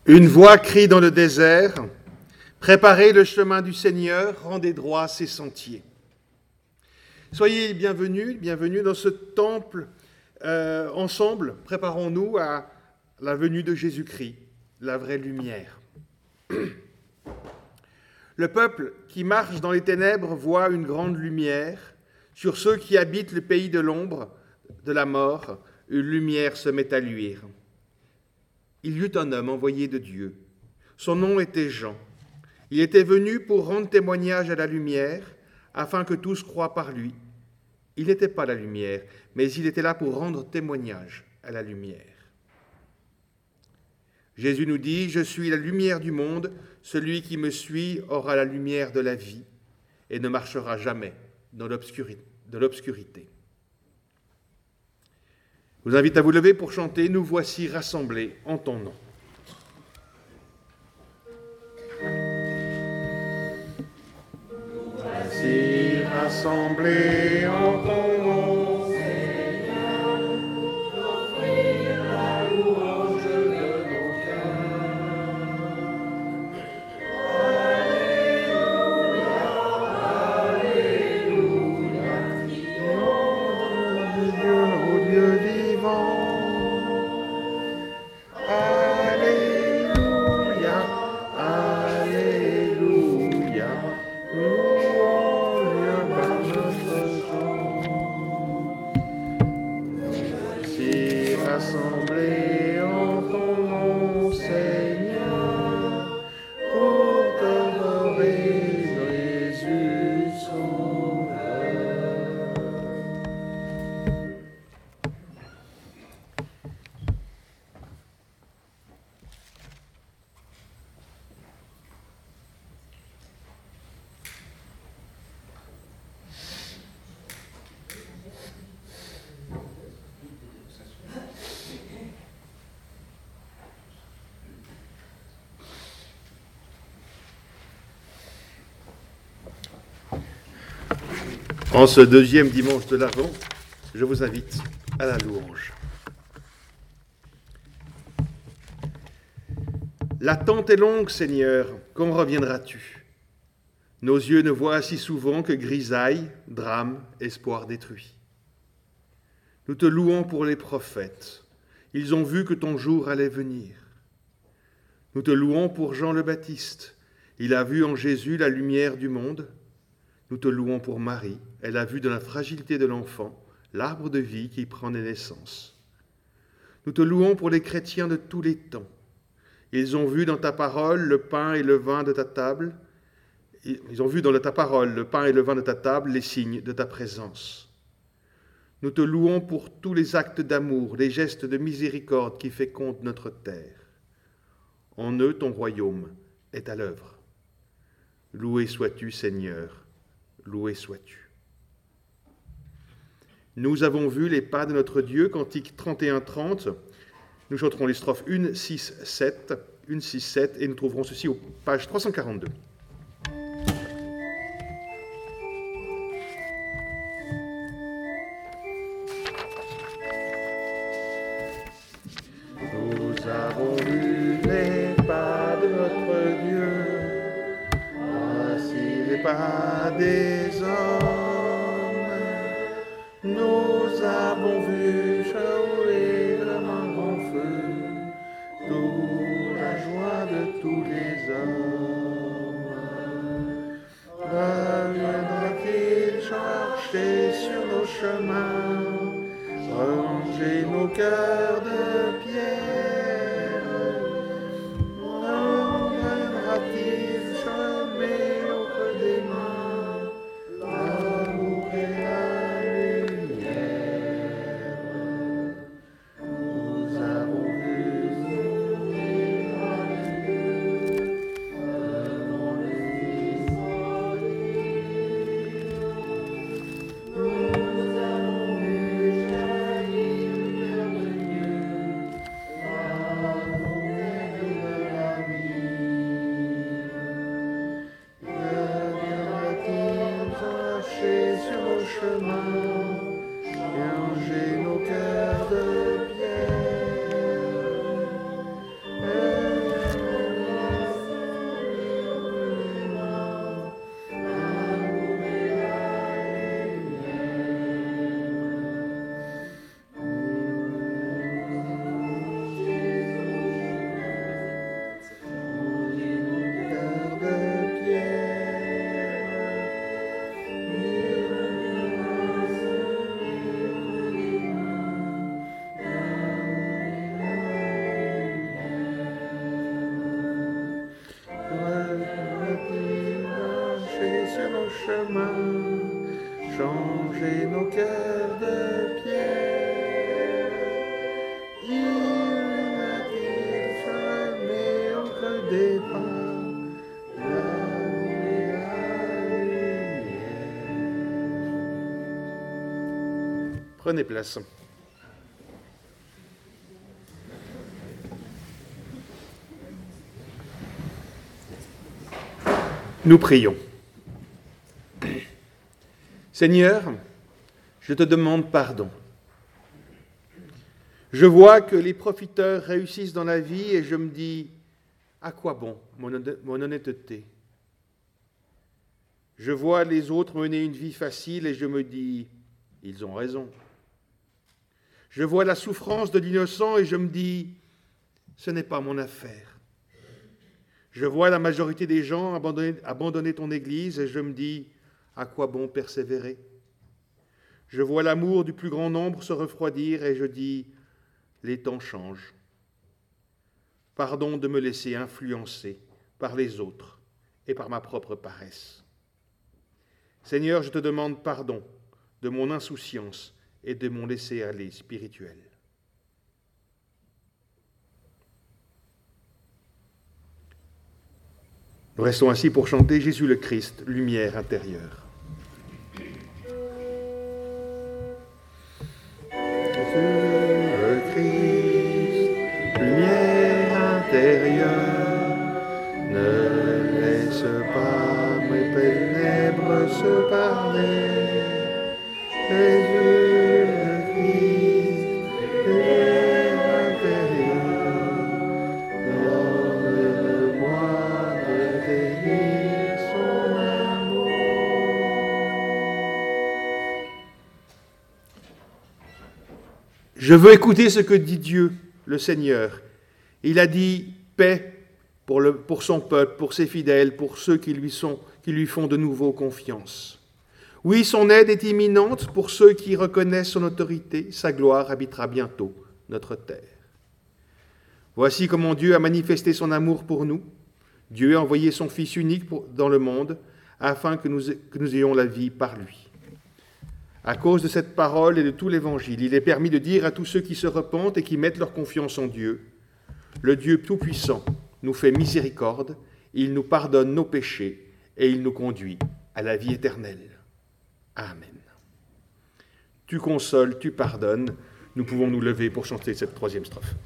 Une voix crie dans le désert, « Préparez le chemin du Seigneur, rendez droit ses sentiers. » Soyez bienvenus dans ce temple. Ensemble, préparons-nous à la venue de Jésus-Christ, la vraie lumière. Le peuple qui marche dans les ténèbres voit une grande lumière. Sur ceux qui habitent le pays de l'ombre, de la mort, une lumière se met à luire. Il y eut un homme envoyé de Dieu. Son nom était Jean. Il était venu pour rendre témoignage à la lumière, afin que tous croient par lui. Il n'était pas la lumière, mais il était là pour rendre témoignage à la lumière. Jésus nous dit, « Je suis la lumière du monde, celui qui me suit aura la lumière de la vie et ne marchera jamais dans l'obscurité. » Je vous invite à vous lever pour chanter « Nous voici rassemblés en ton nom ». Nous voici rassemblés en ton nom, Seigneur, offrir la louange de nos cœurs. Alléluia, Alléluia, triomphe de Dieu, ô Dieu vivant. Alléluia, Alléluia, louons-le par notre chant. Nous voici rassemblés en ton nom, Seigneur, pour t'adorer, Jésus Sauveur. En ce deuxième dimanche de l'Avent, je vous invite à la louange. L'attente est longue, Seigneur, quand reviendras-tu? Nos yeux ne voient si souvent que grisaille, drame, espoir détruit. Nous te louons pour les prophètes. Ils ont vu que ton jour allait venir. Nous te louons pour Jean le Baptiste. Il a vu en Jésus la lumière du monde. Nous te louons pour Marie. Elle a vu dans la fragilité de l'enfant l'arbre de vie qui prend naissance. Nous te louons pour les chrétiens de tous les temps. Ils ont vu dans ta parole le pain et le vin de ta table. Ils ont vu dans ta parole le pain et le vin de ta table, les signes de ta présence. Nous te louons pour tous les actes d'amour, les gestes de miséricorde qui fécondent notre terre. En eux, ton royaume est à l'œuvre. Loué sois-tu, Seigneur, loué sois-tu. Nous avons vu les pas de notre Dieu, Cantique 31-30. Nous chanterons les strophes 1, 6, 7, et nous trouverons ceci aux pages 342. Nous avons vu les pas de notre Dieu, voici les pas des hommes. Nous avons vu chauer comme un grand feu, toute la joie de tous les hommes. Reviendra-t-il chercher sur nos chemins, ranger nos cœurs de pierre? Reviendra-t-il chômer au creux des mains l'amour et la lumière? Nous avons vu mourir à Dieu devant l'église folie. Nous avons vu jaillir lumière de Dieu changer nos cœurs de pierre. Il n'a-t-il jamais au creux des pas la lumière. Prenez place. Nous prions. Seigneur, je te demande pardon. Je vois que les profiteurs réussissent dans la vie et je me dis, à quoi bon mon honnêteté? Je vois les autres mener une vie facile et je me dis, ils ont raison. Je vois la souffrance de l'innocent et je me dis, ce n'est pas mon affaire. Je vois la majorité des gens abandonner ton Église et je me dis, à quoi bon persévérer? Je vois l'amour du plus grand nombre se refroidir et je dis, les temps changent. Pardon de me laisser influencer par les autres et par ma propre paresse. Seigneur, je te demande pardon de mon insouciance et de mon laisser-aller spirituel. Nous restons ainsi pour chanter Jésus le Christ, lumière intérieure. Jésus le Christ, lumière intérieure, ne laisse pas mes ténèbres se parler. Jésus le Christ, lumière intérieure, donne-moi de délier son amour. Je veux écouter ce que dit Dieu, le Seigneur. Il a dit paix pour son peuple, pour ses fidèles, pour ceux qui lui font de nouveau confiance. Oui, son aide est imminente pour ceux qui reconnaissent son autorité. Sa gloire habitera bientôt notre terre. Voici comment Dieu a manifesté son amour pour nous. Dieu a envoyé son Fils unique dans le monde afin que nous ayons la vie par lui. À cause de cette parole et de tout l'Évangile, il est permis de dire à tous ceux qui se repentent et qui mettent leur confiance en Dieu, le Dieu Tout-Puissant nous fait miséricorde, il nous pardonne nos péchés et il nous conduit à la vie éternelle. Amen. Tu consoles, tu pardonnes. Nous pouvons nous lever pour chanter cette troisième strophe.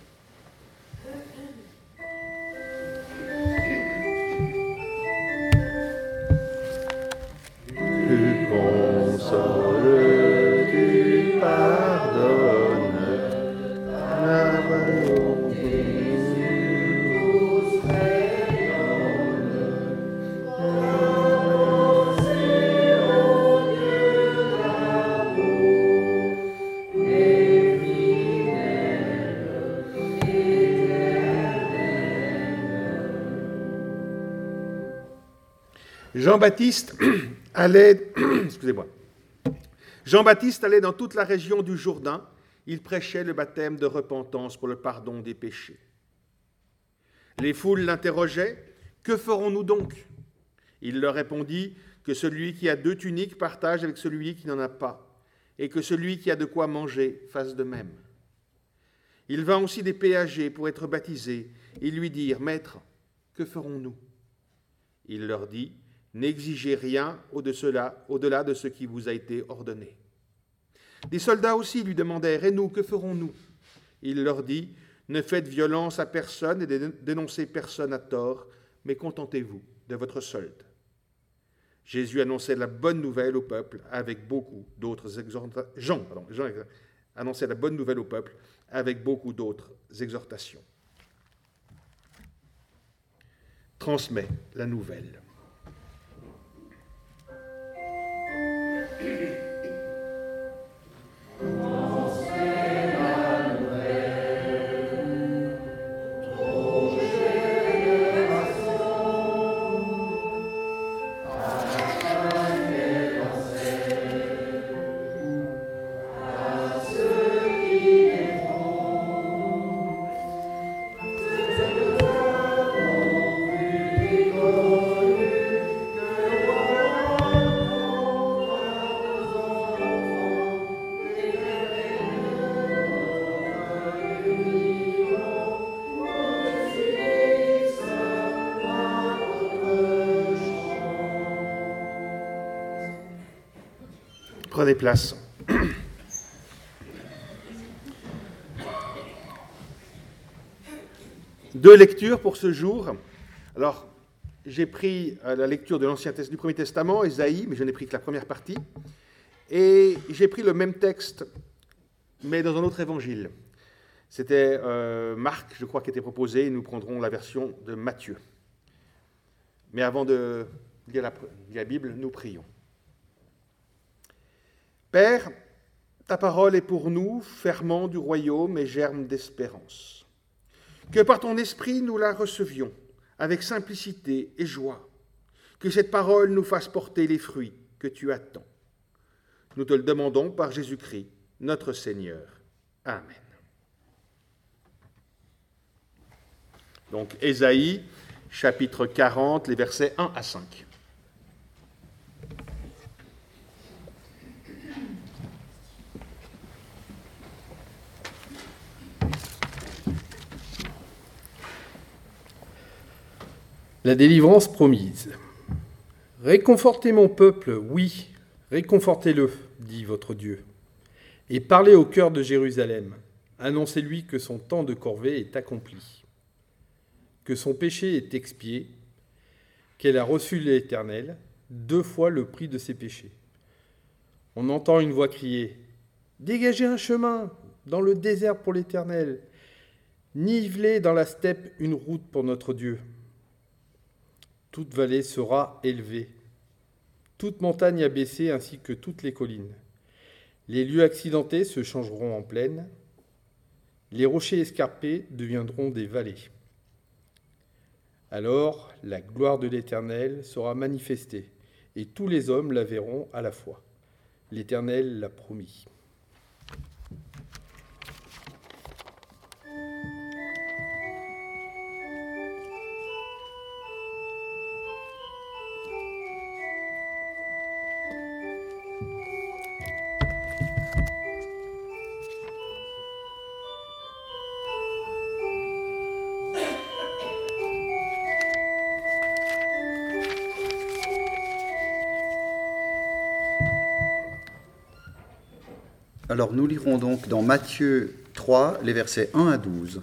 Tu consoles, tu pardonnes, la volonté nous rayonne. Jean-Baptiste allait dans toute la région du Jourdain. Il prêchait le baptême de repentance pour le pardon des péchés. Les foules l'interrogeaient, « Que ferons-nous donc ?» Il leur répondit que celui qui a 2 tuniques partage avec celui qui n'en a pas, et que celui qui a de quoi manger fasse de même. Il vint aussi des péagers pour être baptisés. Ils lui dirent, « Maître, que ferons-nous » Il leur dit, « N'exigez rien au-delà de ce qui vous a été ordonné. » Des soldats aussi lui demandèrent, « Et nous, que ferons-nous » Il leur dit, « Ne faites violence à personne et dénoncez personne à tort, mais contentez-vous de votre solde. » Jésus annonçait la bonne nouvelle au peuple avec beaucoup d'autres exhortations. Jean annonçait la bonne nouvelle au peuple avec beaucoup d'autres exhortations. Transmet la nouvelle. Prenez place. Deux lectures pour ce jour. Alors, j'ai pris la lecture de du Premier Testament, Ésaïe, mais je n'ai pris que la première partie. Et j'ai pris le même texte, mais dans un autre évangile. C'était Marc, je crois, qui était proposé, et nous prendrons la version de Matthieu. Mais avant de lire la Bible, nous prions. Père, ta parole est pour nous ferment du royaume et germe d'espérance. Que par ton esprit nous la recevions avec simplicité et joie. Que cette parole nous fasse porter les fruits que tu attends. Nous te le demandons par Jésus-Christ, notre Seigneur. Amen. Donc, Ésaïe, chapitre 40, les versets 1 à 5. La délivrance promise. Réconfortez mon peuple, oui, réconfortez-le, dit votre Dieu. Et parlez au cœur de Jérusalem. Annoncez-lui que son temps de corvée est accompli, que son péché est expié, qu'elle a reçu l'Éternel, 2 fois le prix de ses péchés. On entend une voix crier « Dégagez un chemin dans le désert pour l'Éternel, nivelez dans la steppe une route pour notre Dieu. » Toute vallée sera élevée, toute montagne abaissée ainsi que toutes les collines. Les lieux accidentés se changeront en plaines, les rochers escarpés deviendront des vallées. Alors la gloire de l'Éternel sera manifestée, et tous les hommes la verront à la fois. L'Éternel l'a promis. Alors nous lirons donc dans Matthieu 3, les versets 1 à 12.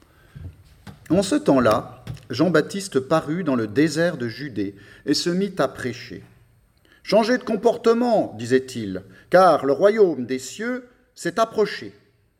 En ce temps-là, Jean-Baptiste parut dans le désert de Judée et se mit à prêcher. « Changez de comportement, disait-il, car le royaume des cieux s'est approché. »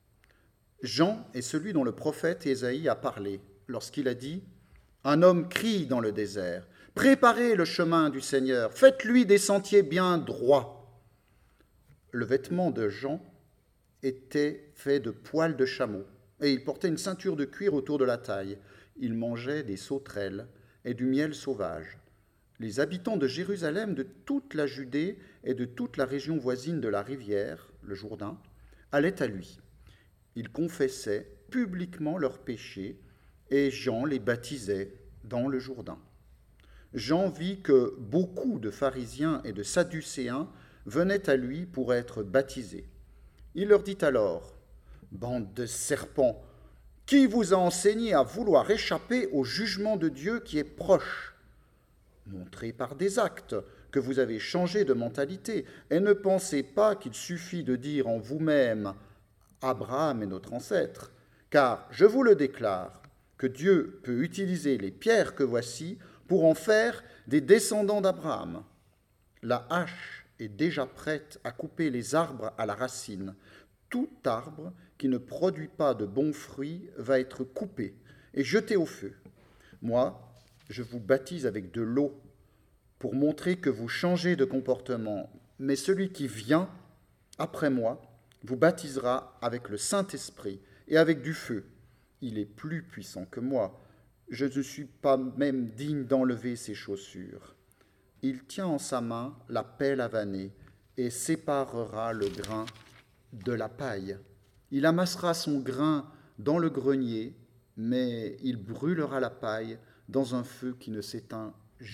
Jean est celui dont le prophète Ésaïe a parlé lorsqu'il a dit « Un homme crie dans le désert, préparez le chemin du Seigneur, faites-lui des sentiers bien droits. » Le vêtement de Jean était fait de poils de chameau, et il portait une ceinture de cuir autour de la taille. Il mangeait des sauterelles et du miel sauvage. Les habitants de Jérusalem, de toute la Judée et de toute la région voisine de la rivière, le Jourdain, allaient à lui. Ils confessaient publiquement leurs péchés, et Jean les baptisait dans le Jourdain. Jean vit que beaucoup de pharisiens et de sadducéens venaient à lui pour être baptisés. Il leur dit alors, « Bande de serpents, qui vous a enseigné à vouloir échapper au jugement de Dieu qui est proche ? Montrez par des actes que vous avez changé de mentalité, et ne pensez pas qu'il suffit de dire en vous-même « Abraham est notre ancêtre », car je vous le déclare, que Dieu peut utiliser les pierres que voici pour en faire des descendants d'Abraham. La hache est déjà prête à couper les arbres à la racine. Tout arbre qui ne produit pas de bons fruits va être coupé et jeté au feu. Moi, je vous baptise avec de l'eau pour montrer que vous changez de comportement, mais celui qui vient après moi vous baptisera avec le Saint-Esprit et avec du feu. Il est plus puissant que moi. Je ne suis pas même digne d'enlever ses chaussures. Il tient en sa main la pelle à vanner et séparera le grain de la paille. Il amassera son grain dans le grenier, mais il brûlera la paille dans un feu qui ne s'éteint jamais. »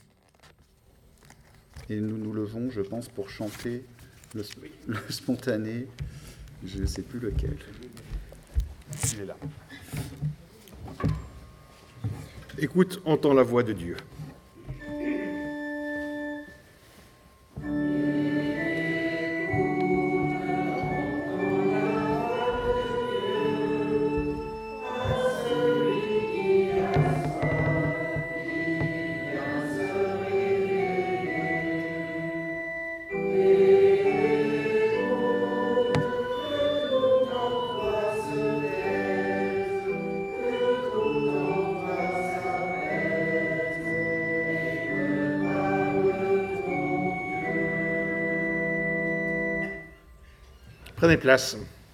Et nous nous levons, je pense, pour chanter le spontané, je ne sais plus lequel. Il est là. Écoute, entends la voix de Dieu. Prenez place.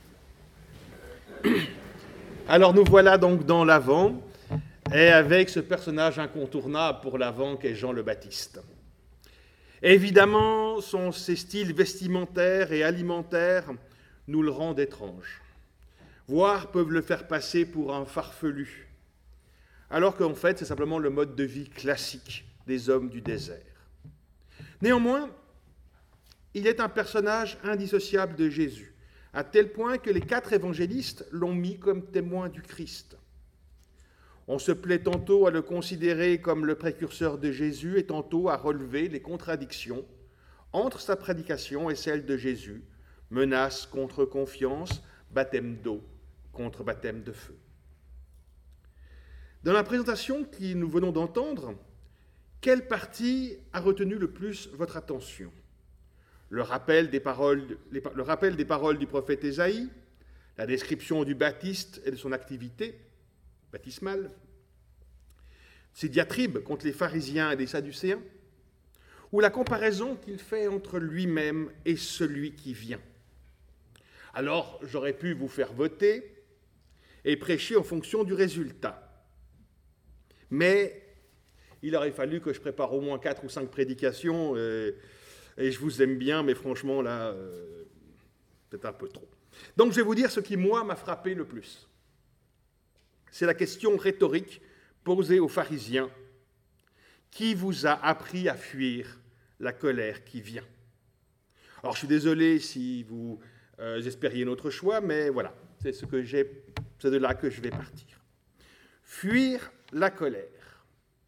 Alors nous voilà donc dans l'Avent, et avec ce personnage incontournable pour l'Avent qu'est Jean le Baptiste. Évidemment, ses styles vestimentaires et alimentaires nous le rendent étrange, voire peuvent le faire passer pour un farfelu, alors qu'en fait c'est simplement le mode de vie classique des hommes du désert. Néanmoins, il est un personnage indissociable de Jésus, à tel point que les 4 évangélistes l'ont mis comme témoin du Christ. On se plaît tantôt à le considérer comme le précurseur de Jésus et tantôt à relever les contradictions entre sa prédication et celle de Jésus, menace contre confiance, baptême d'eau contre baptême de feu. Dans la présentation que nous venons d'entendre, quelle partie a retenu le plus votre attention ? Le rappel des paroles du prophète Ésaïe, la description du Baptiste et de son activité baptismale, ses diatribes contre les pharisiens et les sadducéens, ou la comparaison qu'il fait entre lui-même et celui qui vient. Alors, j'aurais pu vous faire voter et prêcher en fonction du résultat. Mais il aurait fallu que je prépare au moins 4 ou 5 prédications, et je vous aime bien, mais franchement, là, c'est un peu trop. Donc, je vais vous dire ce qui, moi, m'a frappé le plus. C'est la question rhétorique posée aux pharisiens. Qui vous a appris à fuir la colère qui vient ? Alors, je suis désolé si vous espériez notre choix, mais voilà, c'est de là que je vais partir. Fuir la colère.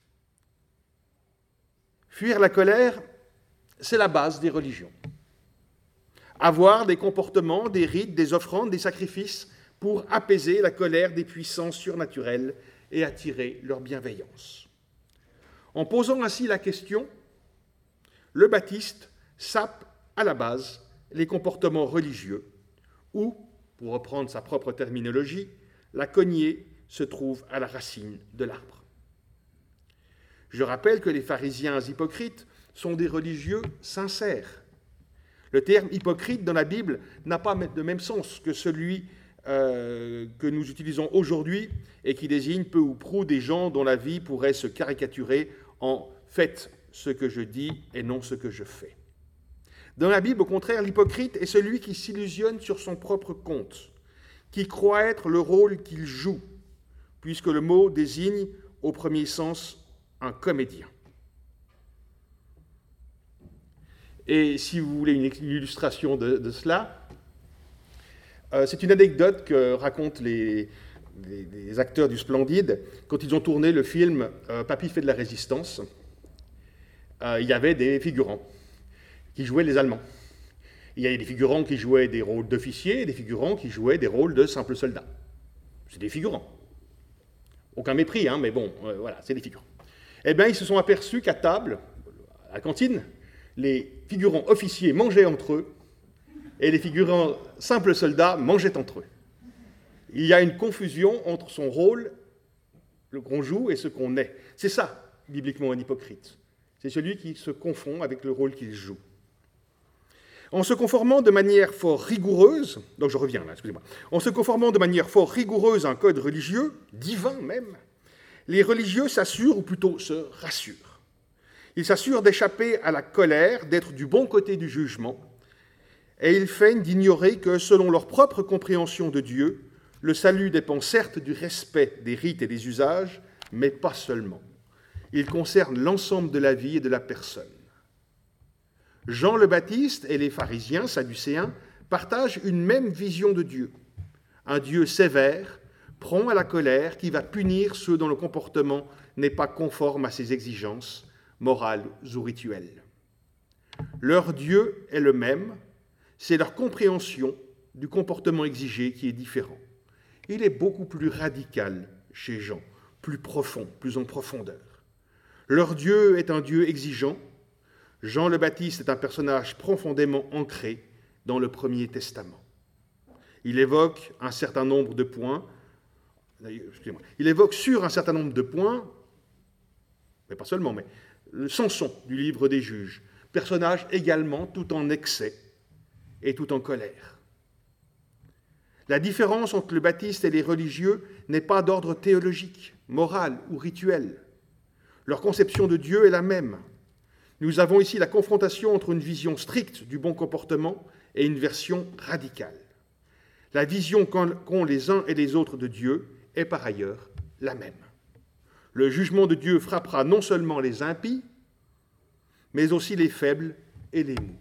Fuir la colère, c'est la base des religions. Avoir des comportements, des rites, des offrandes, des sacrifices pour apaiser la colère des puissances surnaturelles et attirer leur bienveillance. En posant ainsi la question, le Baptiste sape à la base les comportements religieux, ou, pour reprendre sa propre terminologie, la cognée se trouve à la racine de l'arbre. Je rappelle que les pharisiens hypocrites sont des religieux sincères. Le terme hypocrite dans la Bible n'a pas le même sens que celui que nous utilisons aujourd'hui et qui désigne peu ou prou des gens dont la vie pourrait se caricaturer en « faites ce que je dis et non ce que je fais ». Dans la Bible, au contraire, l'hypocrite est celui qui s'illusionne sur son propre compte, qui croit être le rôle qu'il joue, puisque le mot désigne au premier sens un comédien. Et si vous voulez une illustration de cela, c'est une anecdote que racontent les acteurs du Splendide quand ils ont tourné le film Papy fait de la résistance. Il y avait des figurants qui jouaient les Allemands. Il y avait des figurants qui jouaient des rôles d'officiers et des figurants qui jouaient des rôles de simples soldats. C'est des figurants. Aucun mépris, hein, mais bon, voilà, c'est des figurants. Eh bien, ils se sont aperçus qu'à table, à la cantine, les figurants officiers mangeaient entre eux et les figurants simples soldats mangeaient entre eux. Il y a une confusion entre son rôle, le qu'on joue, et ce qu'on est. C'est ça, bibliquement, un hypocrite. C'est celui qui se confond avec le rôle qu'il joue. En se conformant de manière fort rigoureuse, donc je reviens là, excusez-moi, en se conformant de manière fort rigoureuse à un code religieux, divin même, les religieux s'assurent, ou plutôt se rassurent. Ils s'assurent d'échapper à la colère, d'être du bon côté du jugement, et ils feignent d'ignorer que, selon leur propre compréhension de Dieu, le salut dépend certes du respect des rites et des usages, mais pas seulement. Il concerne l'ensemble de la vie et de la personne. Jean le Baptiste et les pharisiens sadducéens partagent une même vision de Dieu, un Dieu sévère, prompt à la colère, qui va punir ceux dont le comportement n'est pas conforme à ses exigences morales ou rituelles. Leur Dieu est le même, c'est leur compréhension du comportement exigé qui est différent. Il est beaucoup plus radical chez Jean, plus profond, plus en profondeur. Leur Dieu est un Dieu exigeant. Jean le Baptiste est un personnage profondément ancré dans le Premier Testament. Il évoque un certain nombre de points, il évoque sur un certain nombre de points, mais pas seulement, mais Samson du livre des Juges, personnage également tout en excès et tout en colère. La différence entre le baptiste et les religieux n'est pas d'ordre théologique, moral ou rituel. Leur conception de Dieu est la même. Nous avons ici la confrontation entre une vision stricte du bon comportement et une version radicale. La vision qu'ont les uns et les autres de Dieu est par ailleurs la même. Le jugement de Dieu frappera non seulement les impies, mais aussi les faibles et les mous.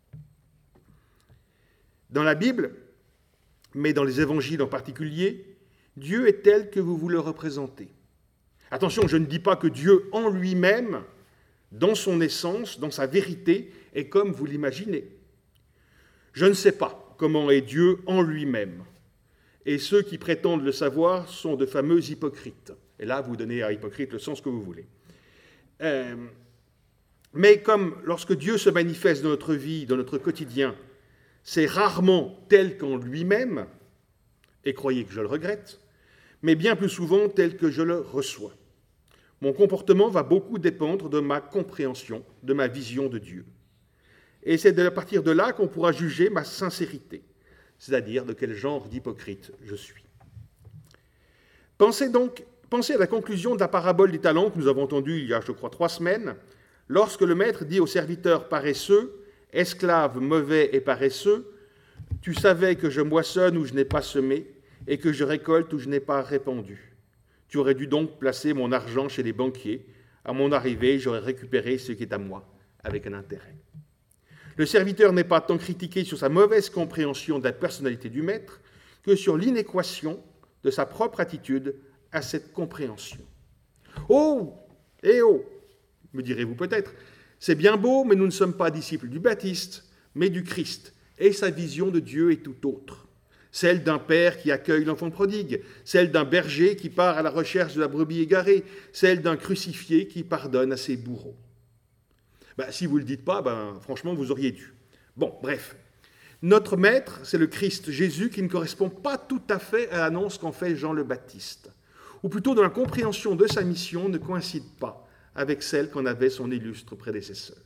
Dans la Bible, mais dans les évangiles en particulier, Dieu est tel que vous le représentez. Attention, je ne dis pas que Dieu en lui-même, dans son essence, dans sa vérité, est comme vous l'imaginez. Je ne sais pas comment est Dieu en lui-même. Et ceux qui prétendent le savoir sont de fameux hypocrites. Et là, vous donnez à hypocrite le sens que vous voulez. Mais comme lorsque Dieu se manifeste dans notre vie, dans notre quotidien, c'est rarement tel qu'en lui-même, et croyez que je le regrette, mais bien plus souvent tel que je le reçois. Mon comportement va beaucoup dépendre de ma compréhension, de ma vision de Dieu. Et c'est à partir de là qu'on pourra juger ma sincérité, c'est-à-dire de quel genre d'hypocrite je suis. Pensez à la conclusion de la parabole des talents que nous avons entendue il y a, je crois, 3 semaines, lorsque le maître dit aux serviteurs paresseux, « Esclaves mauvais et paresseux, tu savais que je moissonne où je n'ai pas semé et que je récolte où je n'ai pas répandu. Tu aurais dû donc placer mon argent chez les banquiers. À mon arrivée, j'aurais récupéré ce qui est à moi avec un intérêt. » Le serviteur n'est pas tant critiqué sur sa mauvaise compréhension de la personnalité du maître que sur l'inéquation de sa propre attitude à cette compréhension. « Oh, me direz-vous peut-être, c'est bien beau, mais nous ne sommes pas disciples du Baptiste, mais du Christ, et sa vision de Dieu est tout autre. Celle d'un père qui accueille l'enfant prodigue, celle d'un berger qui part à la recherche de la brebis égarée, celle d'un crucifié qui pardonne à ses bourreaux. » Si vous ne le dites pas, franchement, vous auriez dû. Bon, bref. Notre maître, c'est le Christ Jésus qui ne correspond pas tout à fait à l'annonce qu'en fait Jean le Baptiste. Ou plutôt, dans la compréhension de sa mission, ne coïncide pas avec celle qu'en avait son illustre prédécesseur.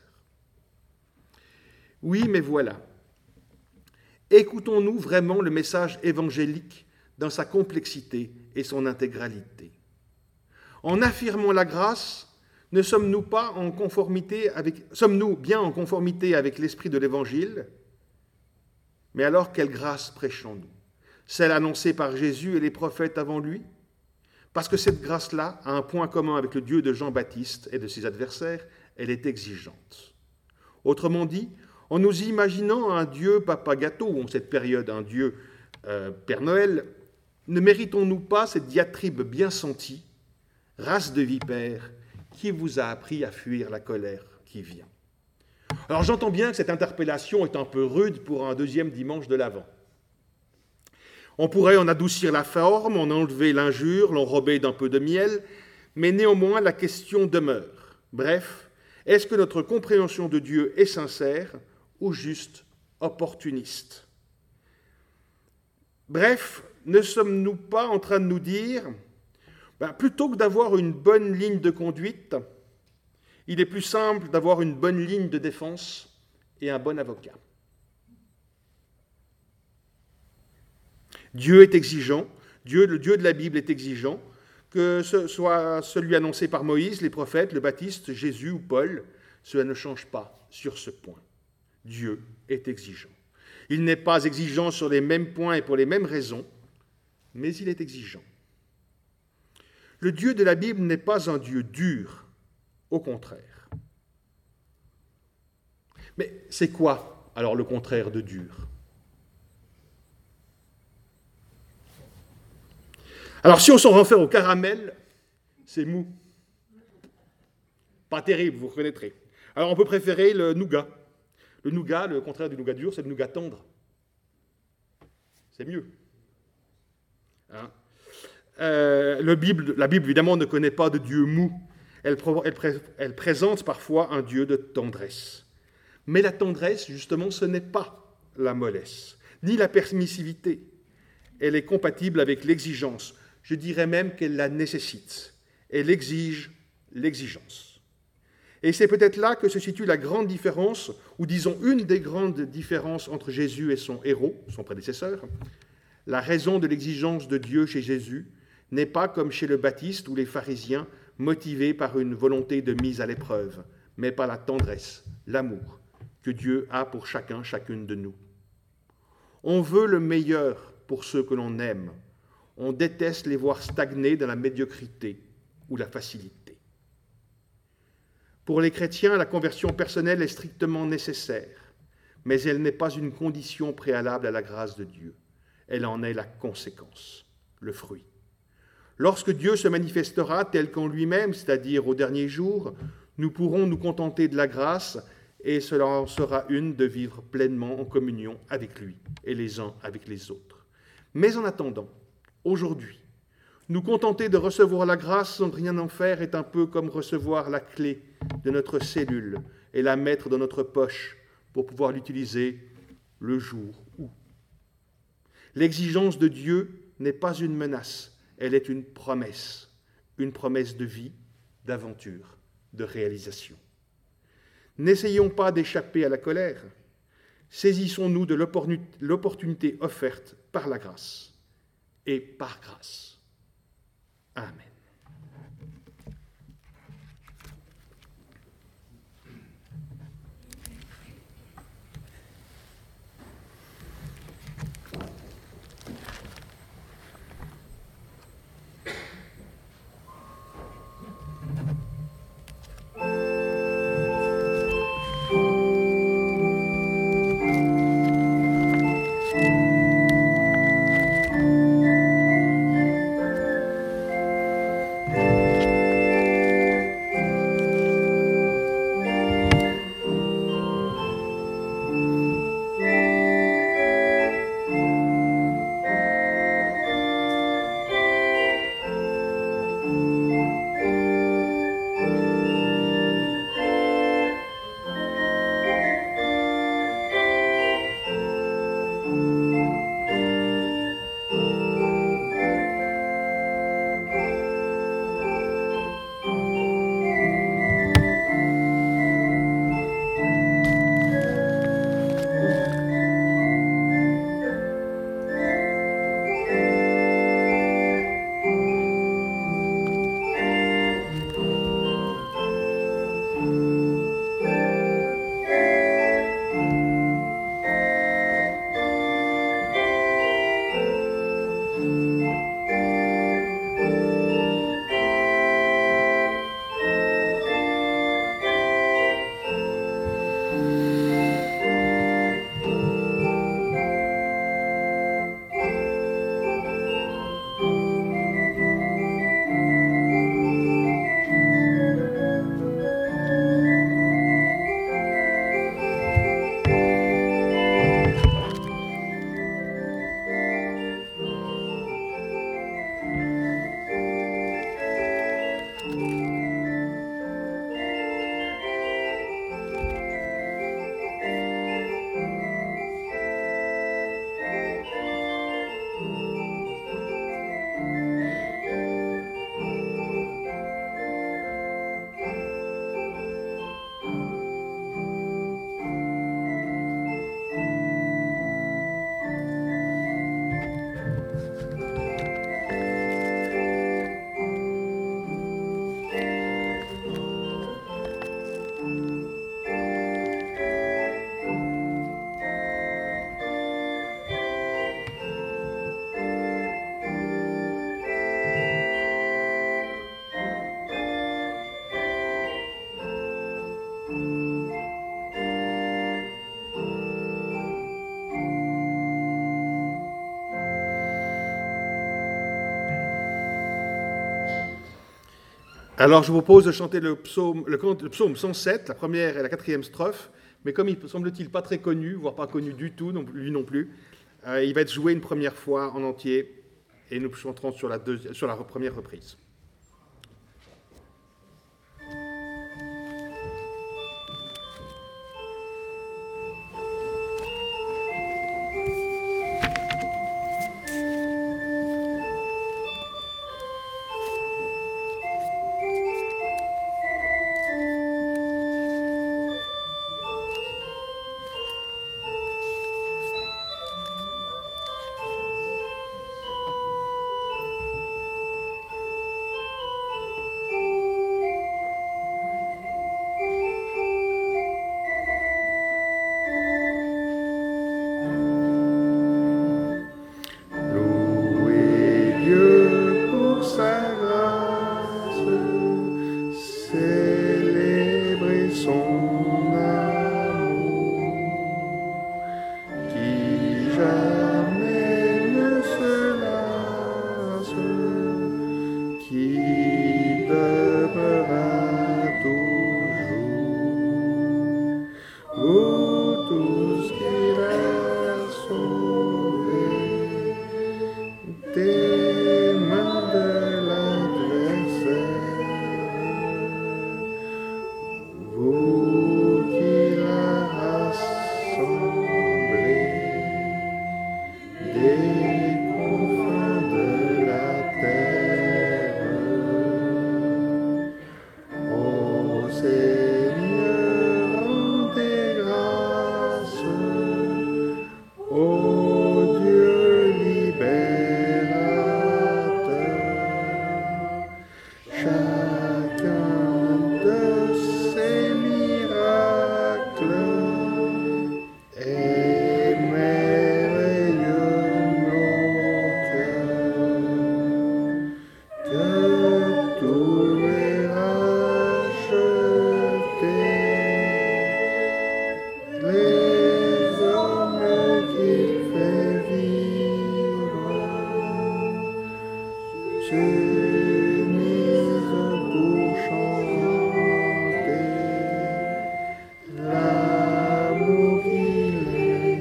Oui, mais voilà. Écoutons-nous vraiment le message évangélique dans sa complexité et son intégralité. En affirmant la grâce, sommes-nous bien en conformité avec l'esprit de l'Évangile? Mais alors, quelle grâce prêchons-nous? Celle annoncée par Jésus et les prophètes avant lui? Parce que cette grâce-là a un point commun avec le Dieu de Jean-Baptiste et de ses adversaires, elle est exigeante. Autrement dit, en nous imaginant un Dieu Papa Gâteau, en cette période un Dieu Père Noël, ne méritons-nous pas cette diatribe bien sentie, race de vipères, qui vous a appris à fuir la colère qui vient? Alors j'entends bien que cette interpellation est un peu rude pour un 2e dimanche de l'Avent. On pourrait en adoucir la forme, en enlever l'injure, l'enrober d'un peu de miel, mais néanmoins la question demeure. Bref, est-ce que notre compréhension de Dieu est sincère ou juste opportuniste? Bref, ne sommes-nous pas en train de nous dire, plutôt que d'avoir une bonne ligne de conduite, il est plus simple d'avoir une bonne ligne de défense et un bon avocat. Dieu est exigeant, le Dieu de la Bible est exigeant, que ce soit celui annoncé par Moïse, les prophètes, le Baptiste, Jésus ou Paul, cela ne change pas sur ce point. Dieu est exigeant. Il n'est pas exigeant sur les mêmes points et pour les mêmes raisons, mais il est exigeant. Le Dieu de la Bible n'est pas un Dieu dur, au contraire. Mais c'est quoi alors le contraire de dur? Alors, si on s'en renferme au caramel, c'est mou. Pas terrible, vous reconnaîtrez. Alors, on peut préférer le nougat. Le nougat, le contraire du nougat dur, c'est le nougat tendre. C'est mieux. La Bible, évidemment, ne connaît pas de Dieu mou. Elle présente parfois un Dieu de tendresse. Mais la tendresse, justement, ce n'est pas la mollesse, ni la permissivité. Elle est compatible avec l'exigence. Je dirais même qu'elle la nécessite. Elle exige l'exigence. Et c'est peut-être là que se situe la grande différence, ou disons une des grandes différences entre Jésus et son héros, son prédécesseur, La raison de l'exigence de Dieu chez Jésus n'est pas comme chez le Baptiste ou les pharisiens, motivée par une volonté de mise à l'épreuve, mais par la tendresse, l'amour que Dieu a pour chacun, chacune de nous. On veut le meilleur pour ceux que l'on aime. On déteste les voir stagner dans la médiocrité ou la facilité. Pour les chrétiens, la conversion personnelle est strictement nécessaire, mais elle n'est pas une condition préalable à la grâce de Dieu. Elle en est la conséquence, le fruit. Lorsque Dieu se manifestera tel qu'en lui-même, c'est-à-dire au dernier jour, nous pourrons nous contenter de la grâce et cela en sera une de vivre pleinement en communion avec lui et les uns avec les autres. Mais en attendant, aujourd'hui, nous contenter de recevoir la grâce sans rien en faire est un peu comme recevoir la clé de notre cellule et la mettre dans notre poche pour pouvoir l'utiliser le jour où. L'exigence de Dieu n'est pas une menace, elle est une promesse de vie, d'aventure, de réalisation. N'essayons pas d'échapper à la colère, saisissons-nous de l'opportunité offerte par la grâce et par grâce. Amen. Alors je vous propose de chanter le psaume 107, la première et la quatrième strophe, mais comme il semble-t-il pas très connu, voire pas connu du tout, lui non plus, il va être joué une première fois en entier et nous chanterons sur la première reprise. Chacun de ces miracles est merveilleux nos cœurs, que tout est racheté. Les hommes qu'il fait vivre s'unissent pour chanter l'amour qu'il est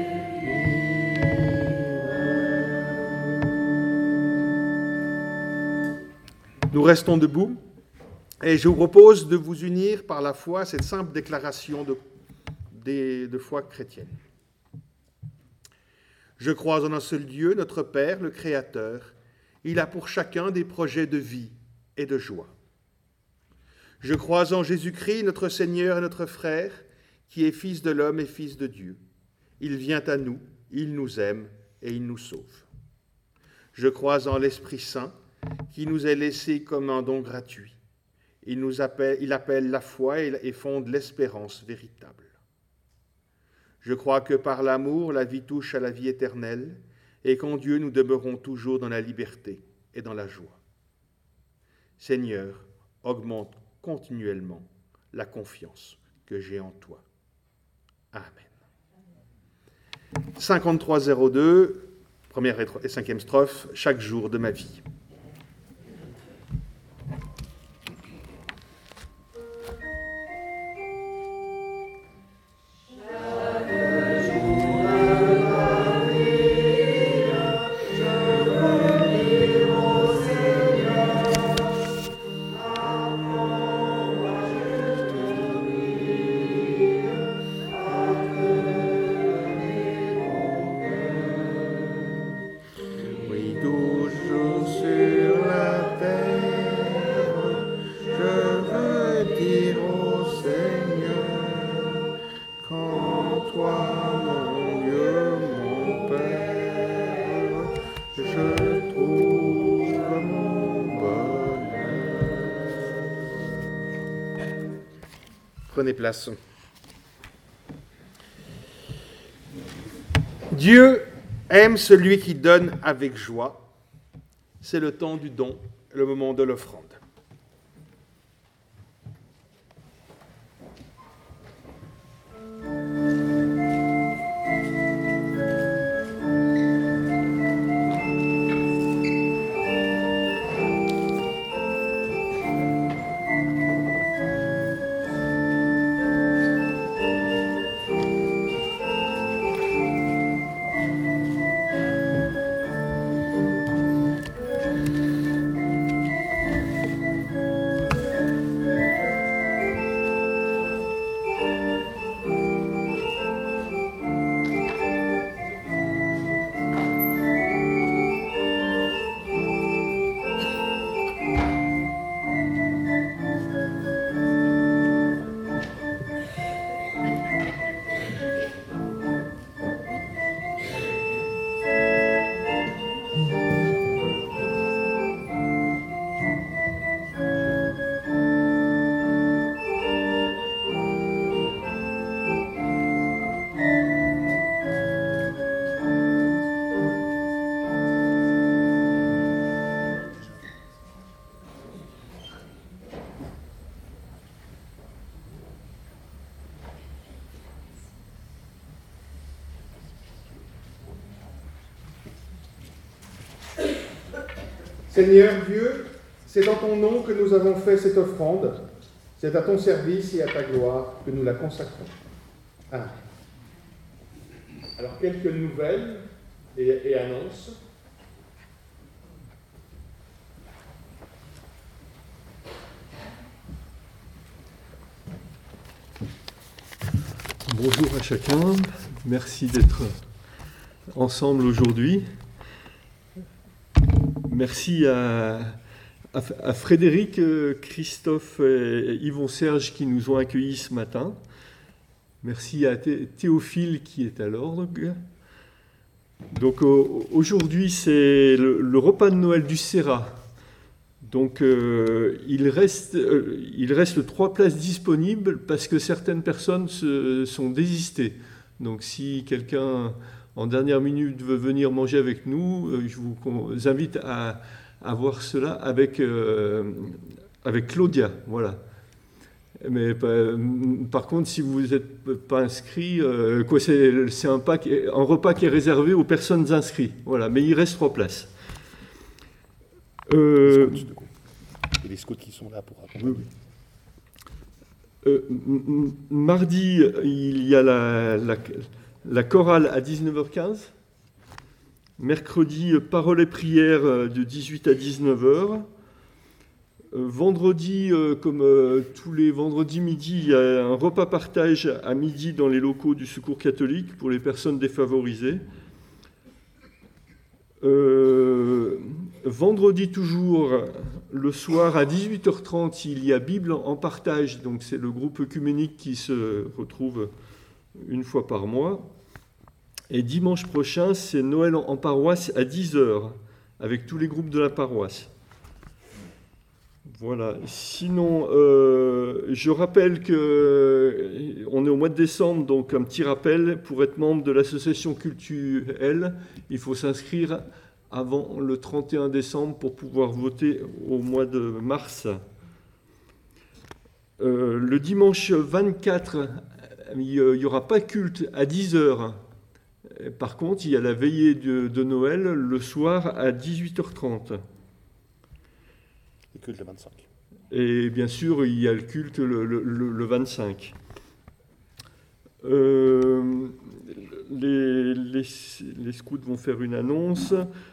vivre. Nous restons debout et je vous propose de vous unir par la foi à cette simple déclaration de foi chrétienne. Je crois en un seul Dieu, notre Père, le Créateur. Il a pour chacun des projets de vie et de joie. Je crois en Jésus-Christ, notre Seigneur et notre frère, qui est Fils de l'homme et Fils de Dieu. Il vient à nous, il nous aime et il nous sauve. Je crois en l'Esprit Saint, qui nous est laissé comme un don gratuit. Il appelle la foi et fonde l'espérance véritable. Je crois que par l'amour, la vie touche à la vie éternelle et qu'en Dieu, nous demeurons toujours dans la liberté et dans la joie. Seigneur, augmente continuellement la confiance que j'ai en toi. Amen. 5302, première et cinquième strophe, chaque jour de ma vie. Prenez place. Dieu aime celui qui donne avec joie. C'est le temps du don, le moment de l'offrande. Seigneur Dieu, c'est dans ton nom que nous avons fait cette offrande. C'est à ton service et à ta gloire que nous la consacrons. Amen. Alors, quelques nouvelles et annonces. Bonjour à chacun. Merci d'être ensemble aujourd'hui. Merci à Frédéric, Christophe et Yvon Serge qui nous ont accueillis ce matin. Merci à Théophile qui est à l'orgue. Donc aujourd'hui, c'est le repas de Noël du Sérat. Donc il reste 3 places disponibles parce que certaines personnes sont désistées. Donc si quelqu'un en dernière minute veut venir manger avec nous, je vous invite à voir cela avec Claudia. Voilà. Mais par contre, si vous n'êtes pas inscrit, c'est un repas qui est réservé aux personnes inscrites. Voilà. Mais il reste 3 places. Et les scouts qui sont là pour accompagner. Mardi, il y a la chorale à 19h15. Mercredi, parole et prière de 18 à 19h. Vendredi, comme tous les vendredis midi, il y a un repas partage à midi dans les locaux du Secours catholique pour les personnes défavorisées. Vendredi toujours, le soir à 18h30, il y a Bible en partage, donc c'est le groupe œcuménique qui se retrouve une fois par mois. Et dimanche prochain, c'est Noël en paroisse à 10h, avec tous les groupes de la paroisse. Voilà. Sinon, je rappelle qu'on est au mois de décembre, donc un petit rappel, pour être membre de l'association cultuelle, il faut s'inscrire avant le 31 décembre pour pouvoir voter au mois de mars. Le dimanche 24, il n'y aura pas culte à 10h. Par contre, il y a la veillée de Noël le soir à 18h30. Le culte le 25. Et bien sûr, il y a le culte le 25. Les scouts vont faire une annonce.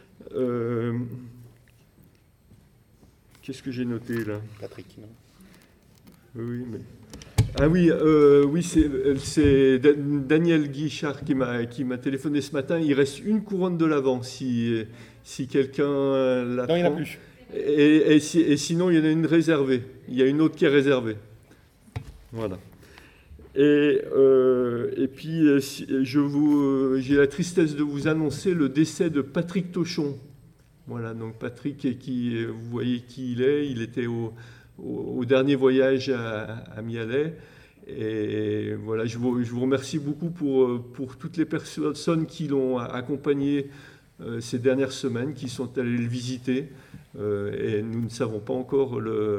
Qu'est-ce que j'ai noté là ? Patrick, non ? Oui, mais... Ah oui, c'est Daniel Guichard qui m'a téléphoné ce matin. Il reste une couronne de l'Avent si quelqu'un la prend. Non, il n'y en a plus. Et sinon, il y en a une réservée. Il y a une autre qui est réservée. Voilà. Et puis, j'ai la tristesse de vous annoncer le décès de Patrick Tochon. Voilà, donc Patrick, vous voyez qui il est. Il était au dernier voyage à Mialet. Et voilà, je vous remercie beaucoup pour toutes les personnes qui l'ont accompagné ces dernières semaines, qui sont allées le visiter. Et nous ne savons pas encore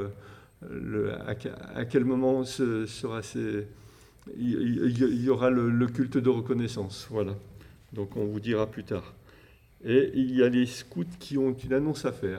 à quel moment il y aura le culte de reconnaissance. Voilà. Donc on vous dira plus tard. Et il y a les scouts qui ont une annonce à faire.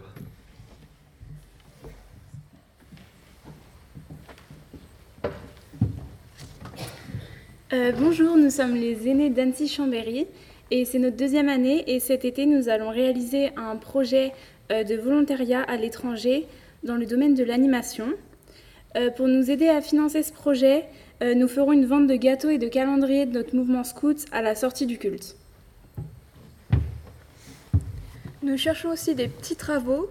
Bonjour, nous sommes les aînés d'Annecy-Chambéry et c'est notre 2e année et cet été nous allons réaliser un projet de volontariat à l'étranger dans le domaine de l'animation. Pour nous aider à financer ce projet, nous ferons une vente de gâteaux et de calendriers de notre mouvement scout à la sortie du culte. Nous cherchons aussi des petits travaux,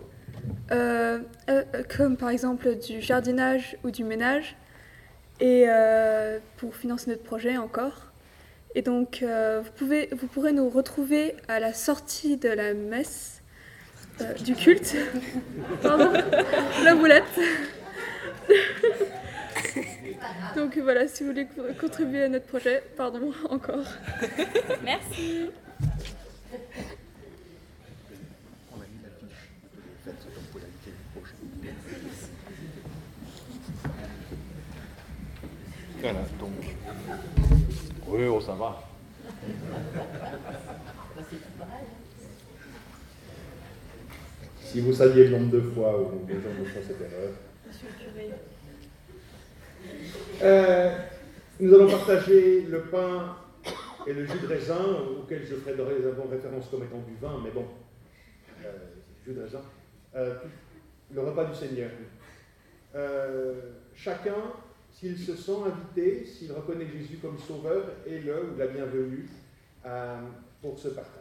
comme par exemple du jardinage ou du ménage, et pour financer notre projet encore. Et donc, vous pourrez nous retrouver à la sortie de la messe du culte. Pardon, la boulette. Donc voilà, si vous voulez contribuer à notre projet, pardon encore. Merci. Voilà, donc. Oui, oh, ça va. Si vous saviez le nombre de fois où les gens me font cette erreur. Monsieur le curé. Nous allons partager le pain et le jus de raisin, auquel je ferai dorénavant référence comme étant du vin, mais bon, jus de raisin. Le repas du Seigneur. Chacun, s'il se sent invité, s'il reconnaît Jésus comme sauveur, est le ou la bienvenue pour ce partage.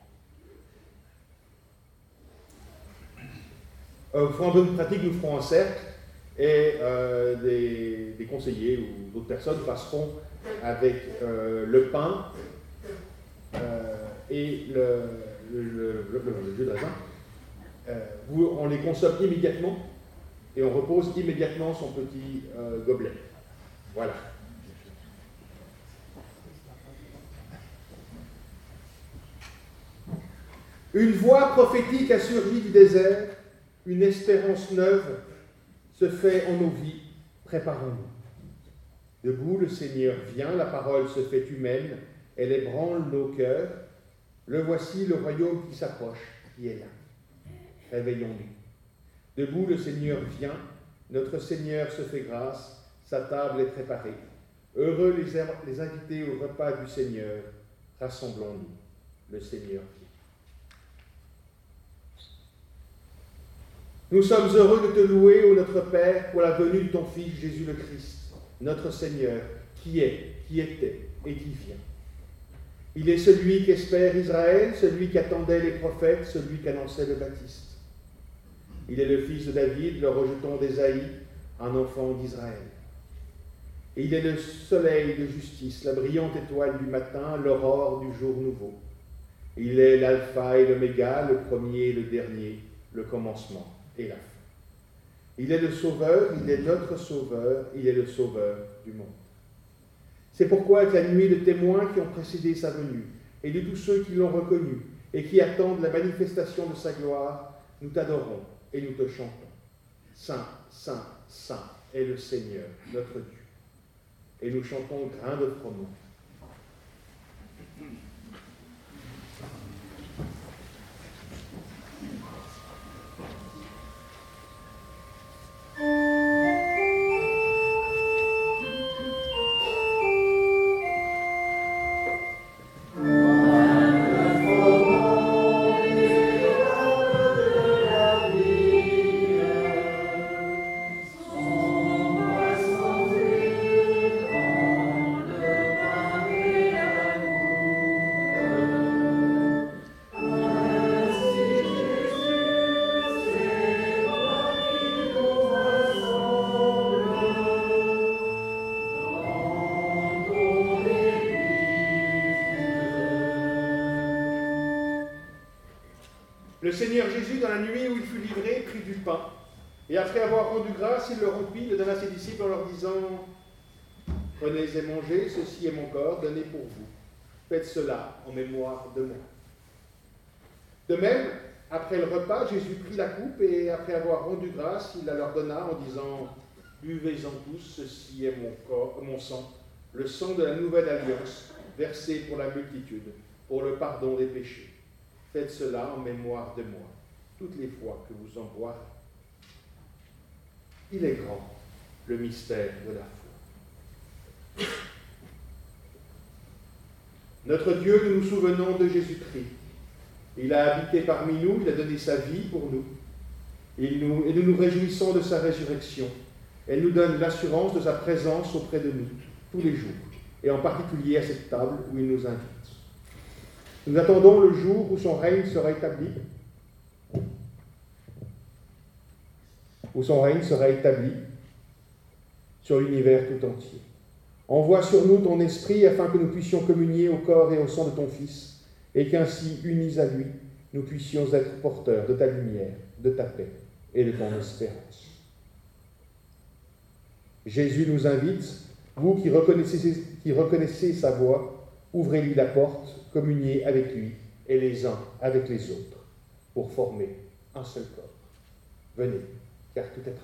Pour en bonne pratique, nous ferons un cercle et des conseillers ou d'autres personnes passeront avec le pain et le jus de raisin. On les consomme immédiatement et on repose immédiatement son petit gobelet. Voilà. Une voix prophétique a surgi du désert, une espérance neuve se fait en nos vies, préparons-nous. Debout, le Seigneur vient, la parole se fait humaine, elle ébranle nos cœurs. Le voici, le royaume qui s'approche, qui est là. Réveillons-nous. Debout, le Seigneur vient, notre Seigneur se fait grâce, sa table est préparée. Heureux les invités au repas du Seigneur, rassemblons-nous, le Seigneur vient. Nous sommes heureux de te louer, ô notre Père, pour la venue de ton Fils Jésus le Christ, notre Seigneur, qui est, qui était et qui vient. Il est celui qu'espère Israël, celui qu'attendaient les prophètes, celui qu'annonçait le Baptiste. Il est le fils de David, le rejeton d'Ésaïe, un enfant d'Israël. Et il est le soleil de justice, la brillante étoile du matin, l'aurore du jour nouveau. Il est l'alpha et l'oméga, le premier et le dernier, le commencement et la fin. Il est le sauveur, il est notre sauveur, il est le sauveur du monde. C'est pourquoi, avec la nuée de témoins qui ont précédé sa venue, et de tous ceux qui l'ont reconnu, et qui attendent la manifestation de sa gloire, nous t'adorons et nous te chantons. Saint, Saint, Saint est le Seigneur, notre Dieu. Et nous chantons grain de froment. Le Seigneur Jésus, dans la nuit où il fut livré, prit du pain, et après avoir rendu grâce, il le rompit, le donna à ses disciples en leur disant « Prenez et mangez, ceci est mon corps, donné pour vous. Faites cela en mémoire de moi. » De même, après le repas, Jésus prit la coupe, et après avoir rendu grâce, il la leur donna en disant « Buvez-en tous, ceci est mon corps, mon sang, le sang de la nouvelle alliance, versé pour la multitude, pour le pardon des péchés. Faites cela en mémoire de moi, toutes les fois que vous en boirez. » Il est grand, le mystère de la foi. Notre Dieu, nous nous souvenons de Jésus-Christ. Il a habité parmi nous, il a donné sa vie pour nous. Et nous nous réjouissons de sa résurrection. Elle nous donne l'assurance de sa présence auprès de nous, tous les jours, et en particulier à cette table où il nous invite. Nous attendons le jour où son règne sera établi, sur l'univers tout entier. Envoie sur nous ton esprit afin que nous puissions communier au corps et au sang de ton Fils, et qu'ainsi, unis à lui, nous puissions être porteurs de ta lumière, de ta paix et de ton espérance. Jésus nous invite, vous qui reconnaissez sa voix, ouvrez-lui la porte, communiez avec lui et les uns avec les autres pour former un seul corps. Venez, car tout est prêt.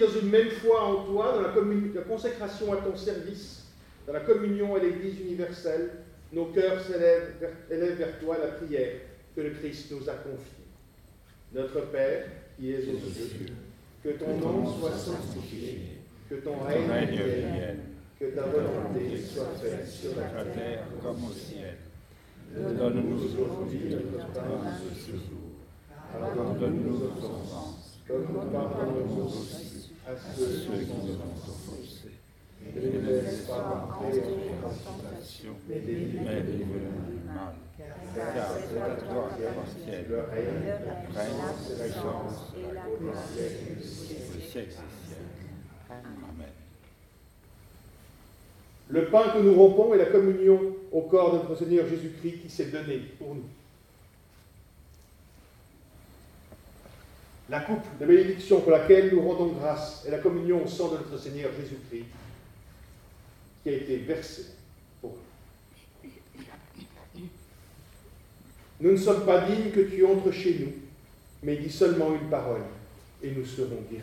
dans une même foi en toi, dans la consécration à ton service, dans la communion à l'Église universelle, nos cœurs élèvent vers toi la prière que le Christ nous a confiée. Notre Père, qui es aux cieux, que ton nom soit sanctifié, que ton règne vienne, que ta volonté soit faite sur la terre comme au ciel. Donne-nous aujourd'hui notre pain de ce jour. Pardonne-nous nos offenses, comme nous pardonnons aussi à ceux qui nous ont offensés. Ne nous laisse pas entrer en tentation, mais délivre-nous du mal. Car c'est à toi qu'appartiennent le règne, la puissance et la gloire au siècle des siècles. Amen. Le pain que nous rompons est la communion au corps de notre Seigneur Jésus-Christ qui s'est donné pour nous. La coupe de bénédiction pour laquelle nous rendons grâce est la communion au sang de notre Seigneur Jésus-Christ qui a été versé pour nous. Nous ne sommes pas dignes que tu entres chez nous, mais dis seulement une parole et nous serons guéris.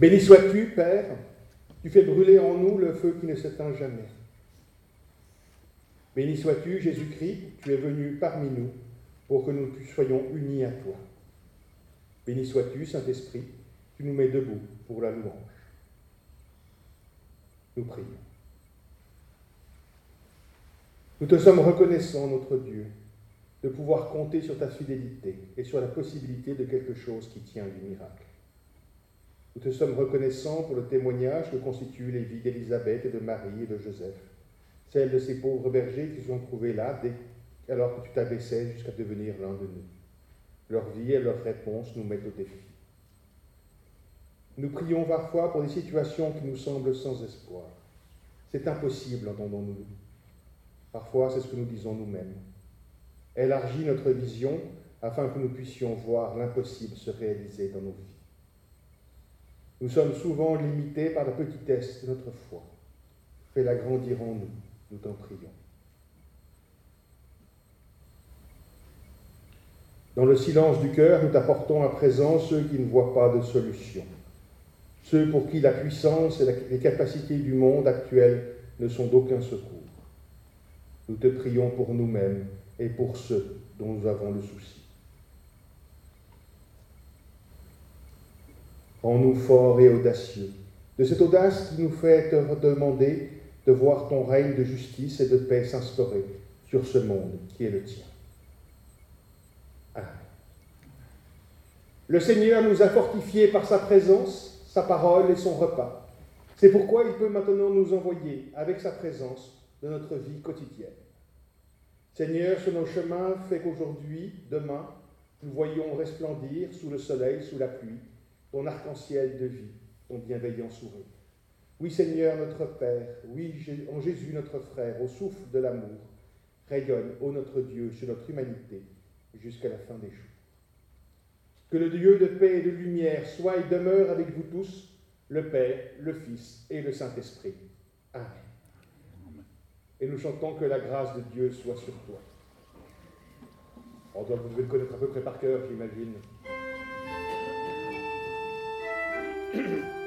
Béni sois-tu, Père, tu fais brûler en nous le feu qui ne s'éteint jamais. Béni sois-tu, Jésus-Christ, tu es venu parmi nous pour que nous soyons unis à toi. Béni sois-tu, Saint-Esprit, tu nous mets debout pour la louange. Nous prions. Nous te sommes reconnaissants, notre Dieu, de pouvoir compter sur ta fidélité et sur la possibilité de quelque chose qui tient du miracle. Nous te sommes reconnaissants pour le témoignage que constituent les vies d'Élisabeth et de Marie et de Joseph, celles de ces pauvres bergers qui se sont trouvés là alors que tu t'abaissais jusqu'à devenir l'un de nous. Leur vie et leurs réponses nous mettent au défi. Nous prions parfois pour des situations qui nous semblent sans espoir. C'est impossible, entendons-nous. Parfois, c'est ce que nous disons nous-mêmes. Élargis notre vision afin que nous puissions voir l'impossible se réaliser dans nos vies. Nous sommes souvent limités par la petitesse de notre foi. Fais-la grandir en nous, nous t'en prions. Dans le silence du cœur, nous t'apportons à présent ceux qui ne voient pas de solution, ceux pour qui la puissance et les capacités du monde actuel ne sont d'aucun secours. Nous te prions pour nous-mêmes et pour ceux dont nous avons le souci. Rends-nous forts et audacieux, de cette audace qui nous fait te demander de voir ton règne de justice et de paix s'instaurer sur ce monde qui est le tien. Amen. Le Seigneur nous a fortifiés par sa présence, sa parole et son repas. C'est pourquoi il peut maintenant nous envoyer, avec sa présence, de notre vie quotidienne. Seigneur, sur nos chemins, fais qu'aujourd'hui, demain, nous voyons resplendir sous le soleil, sous la pluie, ton arc-en-ciel de vie, ton bienveillant sourire. Oui, Seigneur, notre Père, oui, en Jésus, notre frère, au souffle de l'amour, rayonne, ô notre Dieu, sur notre humanité, jusqu'à la fin des jours. Que le Dieu de paix et de lumière soit et demeure avec vous tous, le Père, le Fils et le Saint-Esprit. Amen. Et nous chantons que la grâce de Dieu soit sur toi. Vous devez le connaître à peu près par cœur, j'imagine.